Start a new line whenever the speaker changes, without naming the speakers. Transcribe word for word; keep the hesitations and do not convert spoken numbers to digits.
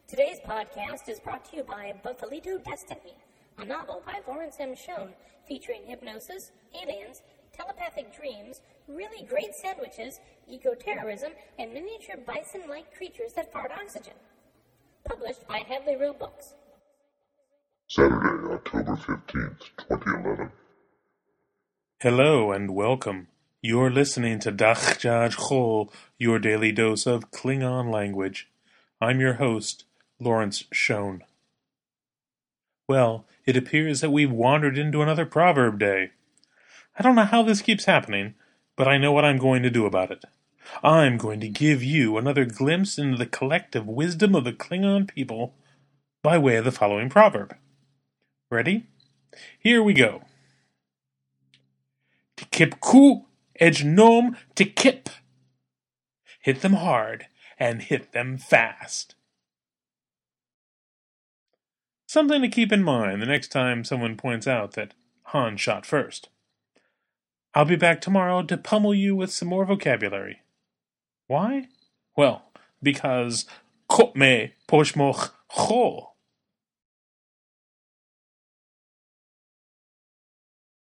Today's podcast is brought to you by Buffalito Destiny, a novel by Lawrence M. Schoen featuring hypnosis, aliens, telepathic dreams, really great sandwiches, eco-terrorism, and miniature bison-like creatures that fart oxygen. Published by Hadley Real Books.
Saturday, October fifteenth, twenty eleven.
Hello and welcome. You're listening to Dach Jaj Chol, your daily dose of Klingon language. I'm your host, Lawrence Schoen. Well, it appears that we've wandered into another proverb day. I don't know how this keeps happening, but I know what I'm going to do about it. I'm going to give you another glimpse into the collective wisdom of the Klingon people by way of the following proverb. Ready? Here we go. Tikipku ejnom tikip. Hit them hard and hit them fast. Something to keep in mind the next time someone points out that Han shot first. I'll be back tomorrow to pummel you with some more vocabulary. Why? Well, because Kopme Poshmoch Cho.